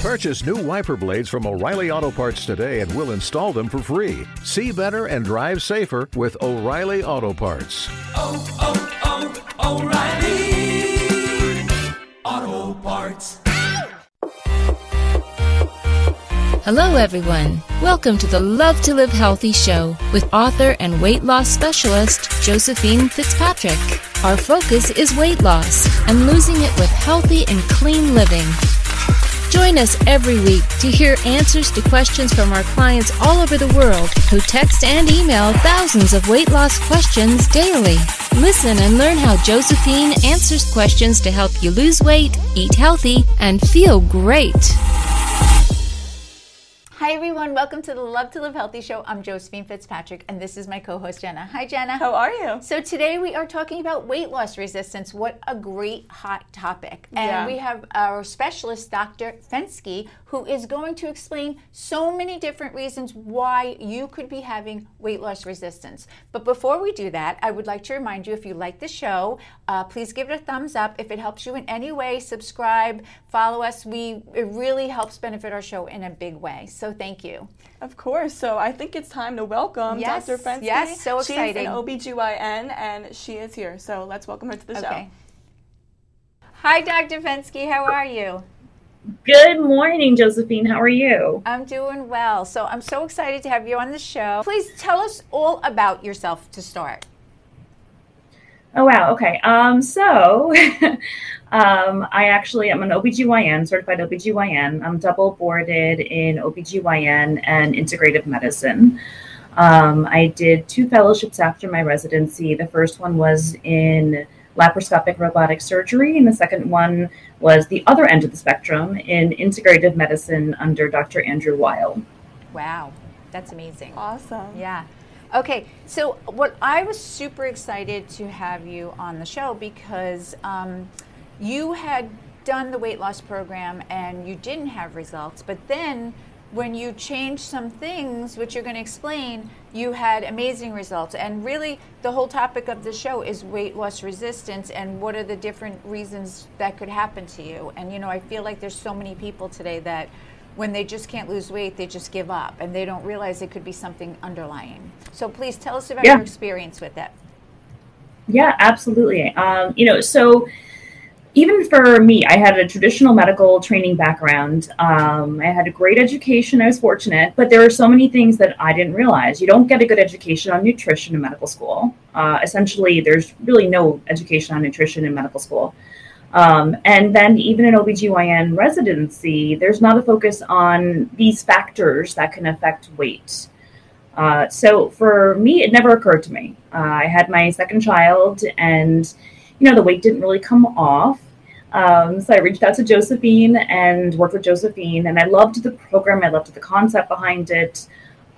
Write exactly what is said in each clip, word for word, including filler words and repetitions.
Purchase new wiper blades from O'Reilly Auto Parts today and we'll install them for free. See better and drive safer with O'Reilly Auto Parts. Oh, oh, oh, O'Reilly Auto Parts. Hello, everyone. Welcome to the Love to Live Healthy show with author and weight loss specialist Josephine Fitzpatrick. Our focus is weight loss and losing it with healthy and clean living. Join us every week to hear answers to questions from our clients all over the world who text and email thousands of weight loss questions daily. Listen and learn how Josephine answers questions to help you lose weight, eat healthy, and feel great. Hi everyone, welcome to the Love to Live Healthy show. I'm Josephine Fitzpatrick and this is my co-host Jenna. Hi Jenna. How are you? So today we are talking about weight loss resistance. What a great hot topic. And yeah. we have our specialist, Doctor Fenske, who is going to explain so many different reasons why you could be having weight loss resistance. But before we do that, I would like to remind you, if you like the show, uh, please give it a thumbs up. If it helps you in any way, subscribe, follow us. We It really helps benefit our show in a big way. So thank you. Of course. So I think it's time to welcome yes, Doctor Fenske. Yes, so exciting. She's an O B G Y N and she is here. So let's welcome her to the okay. show. Hi, Doctor Fenske. How are you? Good morning, Josephine. How are you? I'm doing well. So I'm so excited to have you on the show. Please tell us all about yourself to start. Oh, wow. Okay. Um, so um, I actually am an O B G Y N, certified O B G Y N. I'm double boarded in O B G Y N and integrative medicine. Um, I did two fellowships after my residency. The first one was in laparoscopic robotic surgery, and the second one was the other end of the spectrum in integrative medicine under Doctor Andrew Weil. Wow, that's amazing. Awesome. Yeah. Okay, so what I was super excited to have you on the show because um, you had done the weight loss program and you didn't have results, but then when you changed some things, which you're going to explain, you had amazing results. And really, the whole topic of the show is weight loss resistance and what are the different reasons that could happen to you. And, you know, I feel like there's so many people today that when they just can't lose weight, they just give up and they don't realize it could be something underlying. So please tell us about yeah. your experience with it. Yeah, absolutely. Um, you know, so even for me, I had a traditional medical training background. Um, I had a great education. I was fortunate, but there are so many things that I didn't realize. You don't get a good education on nutrition in medical school. Uh, essentially, there's really no education on nutrition in medical school. Um, and then even in O B G Y N residency, there's not a focus on these factors that can affect weight. Uh, so for me, it never occurred to me. Uh, I had my second child and, you know, the weight didn't really come off. Um, so I reached out to Josephine and worked with Josephine, and I loved the program. I loved the concept behind it,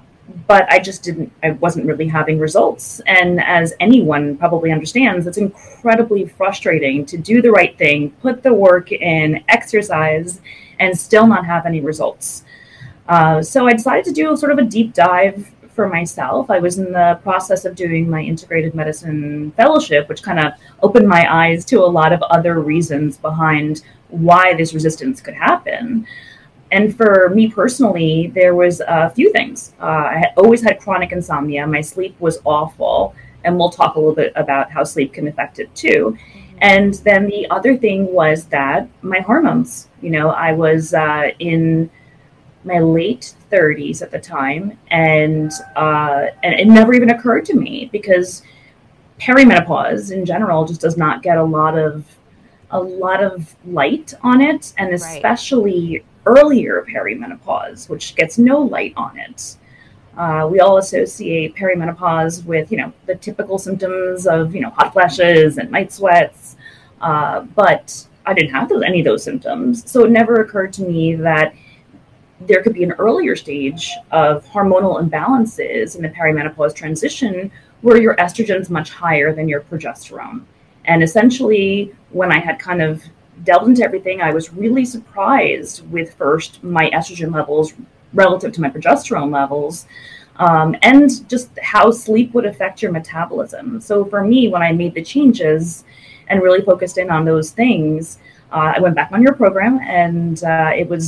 but I just didn't, I wasn't really having results. And as anyone probably understands, it's incredibly frustrating to do the right thing, put the work in, exercise, and still not have any results. Uh, so I decided to do sort of a deep dive for myself. I was in the process of doing my integrative medicine fellowship, which kind of opened my eyes to a lot of other reasons behind why this resistance could happen. And for me personally, there was a few things. Uh, I had always had chronic insomnia. My sleep was awful. And we'll talk a little bit about how sleep can affect it too. And then the other thing was that my hormones, you know, I was uh, in my late thirties at the time. And, uh, and it never even occurred to me because perimenopause in general just does not get a lot of a lot of light on it, and especially right. earlier perimenopause, which gets no light on it. Uh, we all associate perimenopause with, you know, the typical symptoms of, you know, hot flashes and night sweats, uh, but I didn't have those, any of those symptoms. So it never occurred to me that there could be an earlier stage of hormonal imbalances in the perimenopause transition where your estrogen is much higher than your progesterone. And essentially, when I had kind of delved into everything, I was really surprised with first my estrogen levels relative to my progesterone levels, um, and just how sleep would affect your metabolism. So for me, when I made the changes and really focused in on those things, uh, I went back on your program, and uh, it was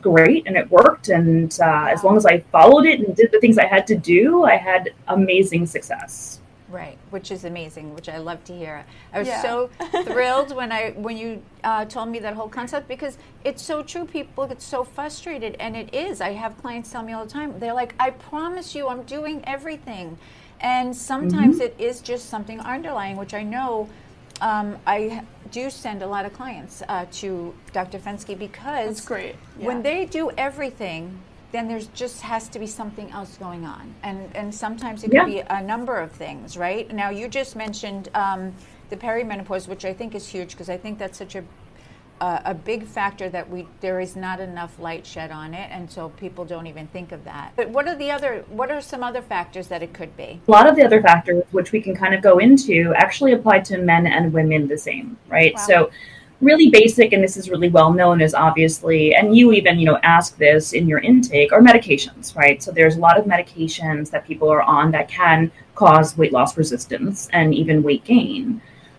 great and it worked. And uh, as long as I followed it and did the things I had to do, I had amazing success. Right, which is amazing, which I love to hear. I was Yeah. so thrilled when I when you uh, told me that whole concept, because it's so true. People get so frustrated, and it is. I have clients tell me all the time. They're like, "I promise you, I'm doing everything," and sometimes Mm-hmm. it is just something underlying, which I know. Um, I do send a lot of clients uh, to Doctor Fenske because That's great. Yeah. when they do everything, then there's just has to be something else going on. And and sometimes it could Yeah. be a number of things, right? Now, you just mentioned um, the perimenopause, which I think is huge, because I think that's such a uh, a big factor that we there is not enough light shed on it, and so people don't even think of that. But what are the other, what are some other factors that it could be? A lot of the other factors, which we can kind of go into, actually apply to men and women the same, right? Wow. So really basic, and this is really well known, is obviously, and you even, you know, ask this in your intake, are medications, right? So there's a lot of medications that people are on that can cause weight loss resistance and even weight gain.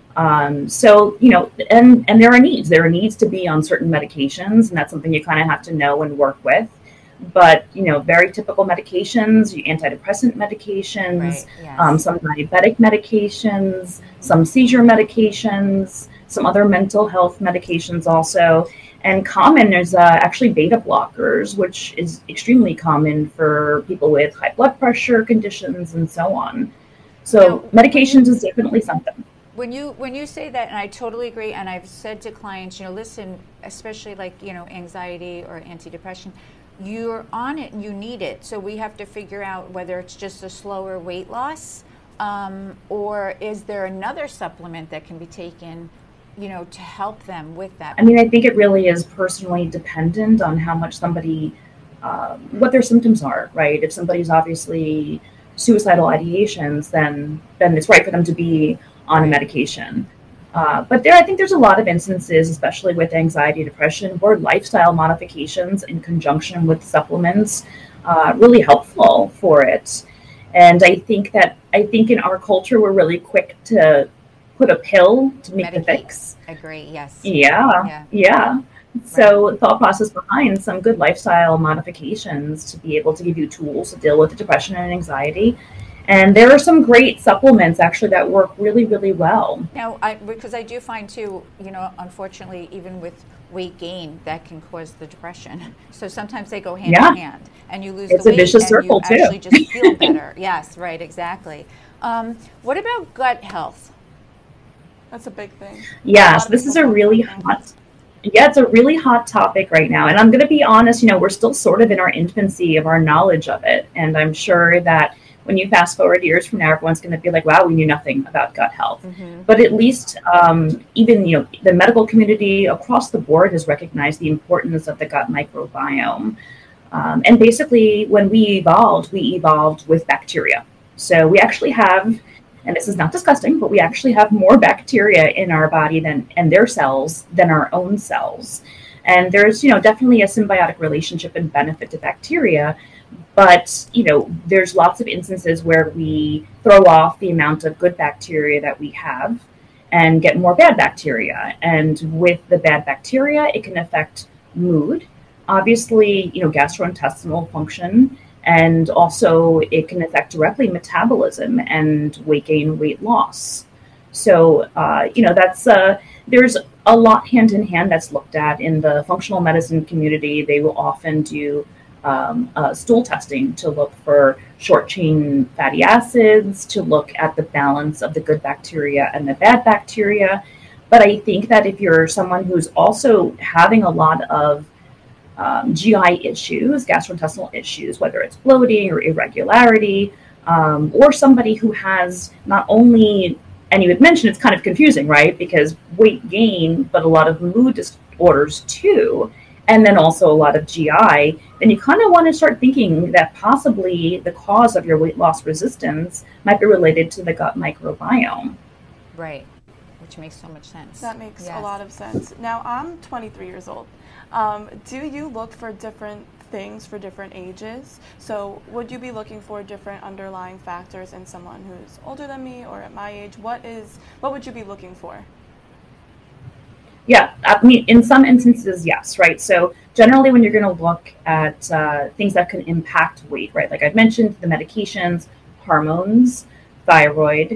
Um, so, you know, and, and there are needs. There are needs to be on certain medications, and that's something you kind of have to know and work with. But, you know, very typical medications, antidepressant medications, Right, yes. um, some diabetic medications, some seizure medications, some other mental health medications also. And common is uh, actually beta blockers, which is extremely common for people with high blood pressure conditions and so on. So Now, medications is definitely something. When you when you say that, and I totally agree, and I've said to clients, you know, listen, especially like, you know, anxiety or antidepressant, you're on it and you need it. So we have to figure out whether it's just a slower weight loss, um, or is there another supplement that can be taken, you know, to help them with that? I mean, I think it really is personally dependent on how much somebody, um, what their symptoms are, right? If somebody's obviously suicidal ideations, then then it's right for them to be on a medication. Uh, but there, I think there's a lot of instances, especially with anxiety, depression, where lifestyle modifications in conjunction with supplements uh, really helpful for it. And I think that I think in our culture we're really quick to put a pill to make the Medicate. fix. Agree, yes. Yeah, Yeah. yeah. So the thought process behind some good lifestyle modifications to be able to give you tools to deal with the depression and anxiety. And there are some great supplements actually that work really, really well. Now, I, because I do find too, you know, unfortunately, even with weight gain, that can cause the depression. So sometimes they go hand Yeah. in hand, and you lose It's the a weight, vicious and circle, you too. actually just feel better. Yes, right, exactly. Um, what about gut health? That's a big thing. Yeah, lot so of this people is a don't really know. hot, yeah, it's a really hot topic right now. And I'm going to be honest, you know, we're still sort of in our infancy of our knowledge of it. And I'm sure that when you fast forward years from now, everyone's going to be like, wow, we knew nothing about gut health. Mm-hmm. But at least um, even, you know, the medical community across the board has recognized the importance of the gut microbiome. Um, and basically, when we evolved, we evolved with bacteria. So we actually have, and this is not disgusting, but we actually have more bacteria in our body than and their cells than our own cells. And there's, you know, definitely a symbiotic relationship and benefit to bacteria. But, you know, there's lots of instances where we throw off the amount of good bacteria that we have and get more bad bacteria. And with the bad bacteria, it can affect mood, obviously, you know, gastrointestinal function, and also it can affect directly metabolism and weight gain, weight loss. So, uh, you know, that's, uh, there's a lot hand in hand that's looked at in the functional medicine community. They will often do um, uh, stool testing to look for short chain fatty acids, to look at the balance of the good bacteria and the bad bacteria. But I think that if you're someone who's also having a lot of um, G I issues, gastrointestinal issues, whether it's bloating or irregularity, um, or somebody who has not only, and you had mentioned it's kind of confusing, right? Because weight gain, but a lot of mood disorders too, and then also a lot of G I, then you kind of want to start thinking that possibly the cause of your weight loss resistance might be related to the gut microbiome. Right, which makes so much sense. That makes a Yes. lot of sense. Now, I'm twenty-three years old. Um, do you look for different things for different ages? So would you be looking for different underlying factors in someone who's older than me or at my age? What is, what would you be looking for? Yeah, I mean, in some instances, yes, right? So generally when you're going to look at uh, things that can impact weight, right? Like I've mentioned, the medications, hormones, thyroid,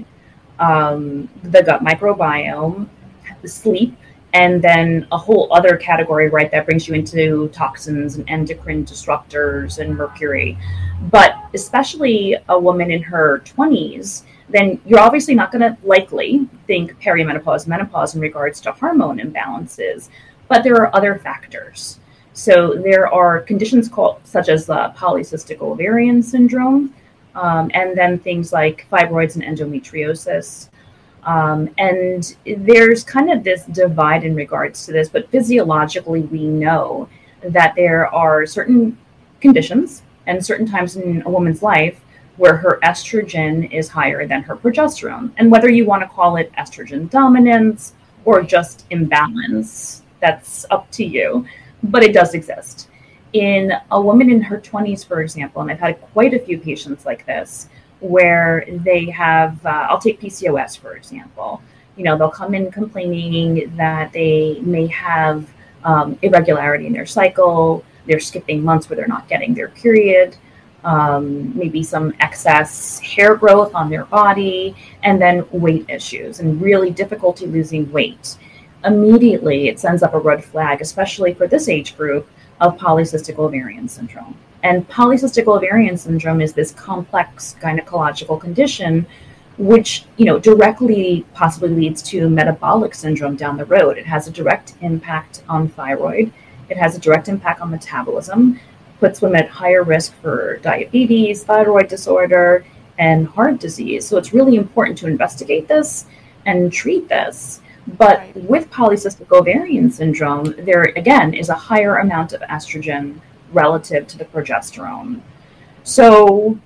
um, the gut microbiome, the sleep, and then a whole other category, right, that brings you into toxins and endocrine disruptors and mercury. But especially a woman in her twenties, then you're obviously not going to likely think perimenopause, menopause in regards to hormone imbalances, but there are other factors. So there are conditions called such as uh, polycystic ovarian syndrome, um, and then things like fibroids and endometriosis. Um, and there's kind of this divide in regards to this, but physiologically we know that there are certain conditions and certain times in a woman's life where her estrogen is higher than her progesterone. And whether you want to call it estrogen dominance or just imbalance, that's up to you, but it does exist. In a woman in her twenties, for example, and I've had quite a few patients like this, where they have, uh, I'll take P C O S, for example. You know, they'll come in complaining that they may have um, irregularity in their cycle, they're skipping months where they're not getting their period, um, maybe some excess hair growth on their body, and then weight issues and really difficulty losing weight. Immediately, it sends up a red flag, especially for this age group, of polycystic ovarian syndrome. And polycystic ovarian syndrome is this complex gynecological condition which, you know, directly possibly leads to metabolic syndrome down the road. It has a direct impact on thyroid. It has a direct impact on metabolism, puts women at higher risk for diabetes, thyroid disorder, and heart disease. So it's really important to investigate this and treat this. But right. with polycystic ovarian syndrome, there again is a higher amount of estrogen relative to the progesterone. So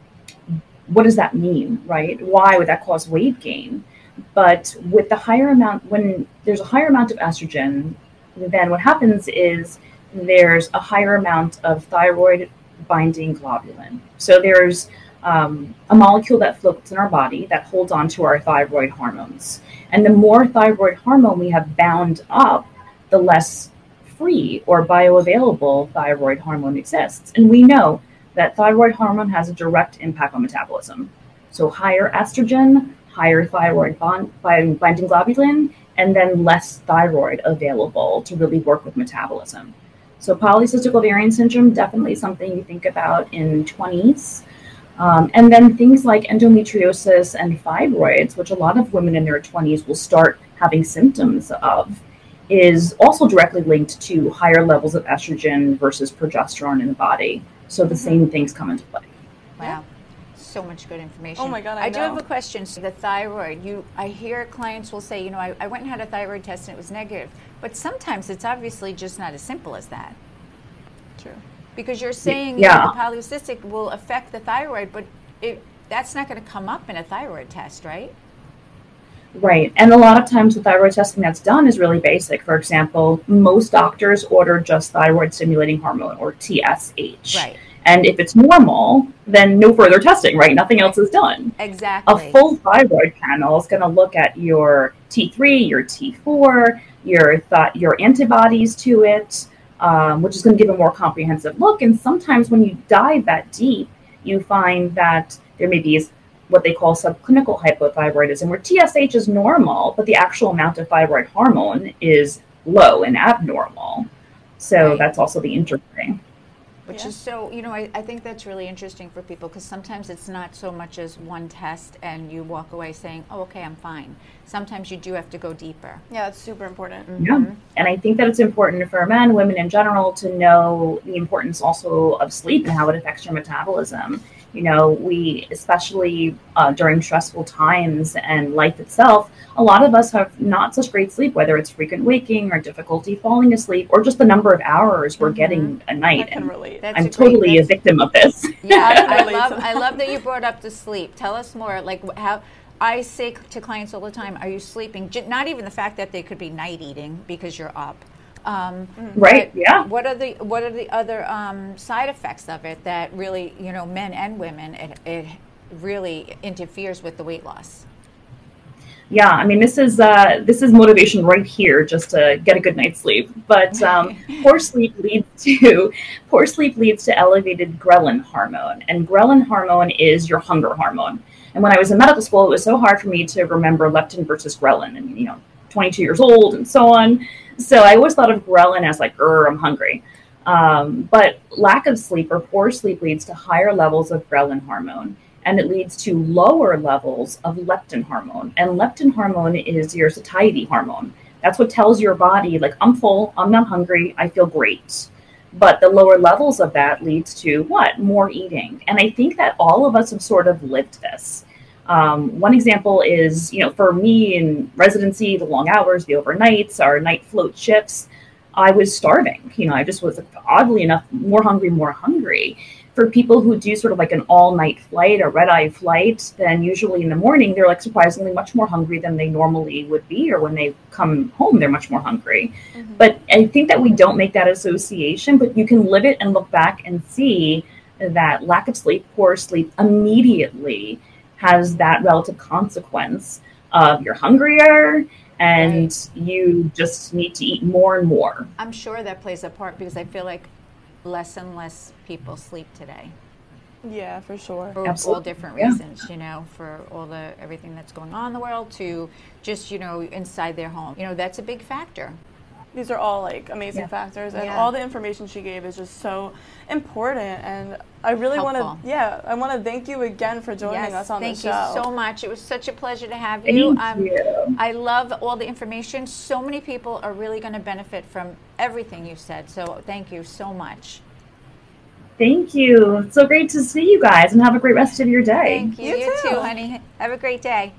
what does that mean, right? Why would that cause weight gain? But with the higher amount, when there's a higher amount of estrogen, then what happens is there's a higher amount of thyroid binding globulin. So there's um, a molecule that floats in our body that holds on to our thyroid hormones. And the more thyroid hormone we have bound up, the less free or bioavailable thyroid hormone exists. And we know that thyroid hormone has a direct impact on metabolism. So higher estrogen, higher thyroid bond, binding globulin, and then less thyroid available to really work with metabolism. So polycystic ovarian syndrome, definitely something you think about in twenties. Um, and then things like endometriosis and fibroids, which a lot of women in their twenties will start having symptoms of, is also directly linked to higher levels of estrogen versus progesterone in the body. So the same things come into play. Wow. So much good information. Oh my God, I, I know. do have a question. So the thyroid, you, I hear clients will say, you know, I, I went and had a thyroid test and it was negative. But sometimes it's obviously just not as simple as that. True. Because you're saying yeah. that the polycystic will affect the thyroid, but it, that's not going to come up in a thyroid test, right? Right. And a lot of times the thyroid testing that's done is really basic. For example, most doctors order just thyroid stimulating hormone, or T S H. Right. And if it's normal, then no further testing, right? Nothing else is done. Exactly. A full thyroid panel is going to look at your T three, your T four, your th- your antibodies to it, um, which is going to give a more comprehensive look. And sometimes when you dive that deep, you find that there may be what they call subclinical hypothyroidism, where T S H is normal, but the actual amount of thyroid hormone is low and abnormal. So right. that's also the interesting. Which yeah. is so, you know, I, I think that's really interesting for people, because sometimes it's not so much as one test and you walk away saying, oh, okay, I'm fine. Sometimes you do have to go deeper. Yeah, that's super important. Mm-hmm. Yeah. And I think that it's important for men, women in general, to know the importance also of sleep and how it affects your metabolism. You know, we, especially uh, during stressful times and life itself, a lot of us have not such great sleep, whether it's frequent waking or difficulty falling asleep, or just the number of hours we're Mm-hmm. getting a night. I can And relate. That's I'm a great- totally a that's- victim of this. Yeah, I can I, relate love to that. I love that you brought up the sleep. Tell us more. Like wh- how I say to clients all the time, are you sleeping? J- Not even the fact that they could be night eating because you're up. Um, Right, but yeah. What are the what are the other um, side effects of it that really, you know, men and women, it, it really interferes with the weight loss? Yeah, I mean, this is uh, this is motivation right here, just to get a good night's sleep. But um, poor sleep leads to poor sleep leads to elevated ghrelin hormone, and ghrelin hormone is your hunger hormone. And when I was in medical school, it was so hard for me to remember leptin versus ghrelin, and you know, twenty-two years old and so on. So I always thought of ghrelin as like, "Er, I'm hungry." Um, but lack of sleep or poor sleep leads to higher levels of ghrelin hormone. And it leads to lower levels of leptin hormone. And leptin hormone is your satiety hormone. That's what tells your body, like, I'm full, I'm not hungry, I feel great. But the lower levels of that leads to what? More eating. And I think that all of us have sort of lived this. Um, one example is, you know, for me in residency, the long hours, the overnights, our night float shifts, I was starving. You know, I just was, oddly enough, more hungry, more hungry. For people who do sort of like an all-night flight, a red-eye flight, then usually in the morning, they're like surprisingly much more hungry than they normally would be, or when they come home, they're much more hungry. Mm-hmm. But I think that we don't make that association, but you can live it and look back and see that lack of sleep, poor sleep, immediately has that relative consequence of you're hungrier, and right. you just need to eat more and more. I'm sure that plays a part, because I feel like less and less people sleep today. Yeah, for sure. For Absolutely. all different reasons, yeah. you know, for all the everything that's going on in the world, to just, you know, inside their home. You know, that's a big factor. These are all like amazing yeah. factors, and yeah. all the information she gave is just so important. And I really want to, yeah, I want to thank you again for joining yes, us on thank the show. Thank you so much. It was such a pleasure to have you. Thank Um, you. I love all the information. So many people are really going to benefit from everything you said. So thank you so much. Thank you. It's so great to see you guys, and have a great rest of your day. Thank you. You, you too. too, honey. Have a great day.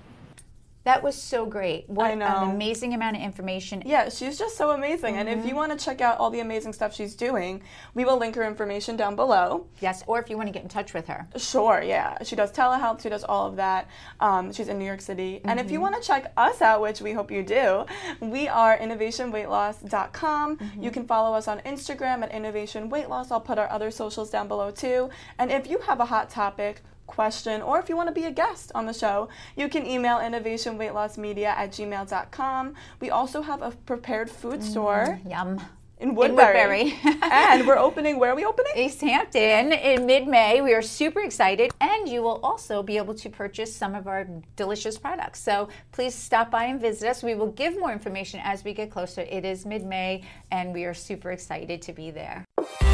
That was so great. What I know. an amazing amount of information. Yeah, she's just so amazing. Mm-hmm. And if you want to check out all the amazing stuff she's doing, we will link her information down below. Yes, or if you want to get in touch with her. Sure, yeah. She does telehealth. She does all of that. Um, she's in New York City. Mm-hmm. And if you want to check us out, which we hope you do, we are innovation weight loss dot com. Mm-hmm. You can follow us on Instagram at innovation weight loss. I'll put our other socials down below too. And if you have a hot topic, question, or if you want to be a guest on the show, you can email innovation weight loss media at gmail dot com. We also have a prepared food mm, store yum. in Woodbury. In Woodbury. And we're opening, where are we opening? East Hampton in mid-May. We are super excited. And you will also be able to purchase some of our delicious products. So please stop by and visit us. We will give more information as we get closer. It is mid-May, and we are super excited to be there.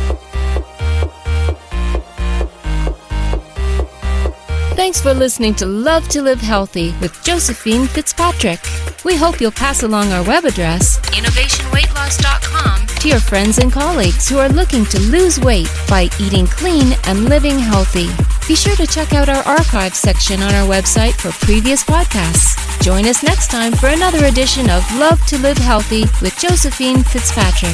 Thanks for listening to Love to Live Healthy with Josephine Fitzpatrick. We hope you'll pass along our web address, innovation weight loss dot com, to your friends and colleagues who are looking to lose weight by eating clean and living healthy. Be sure to check out our archives section on our website for previous podcasts. Join us next time for another edition of Love to Live Healthy with Josephine Fitzpatrick.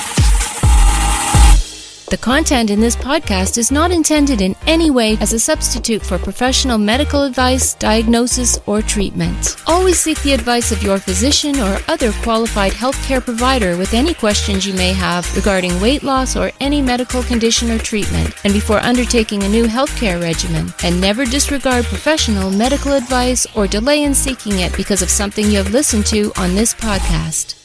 The content in this podcast is not intended in any way as a substitute for professional medical advice, diagnosis, or treatment. Always seek the advice of your physician or other qualified healthcare provider with any questions you may have regarding weight loss or any medical condition or treatment, and before undertaking a new healthcare regimen. And never disregard professional medical advice or delay in seeking it because of something you have listened to on this podcast.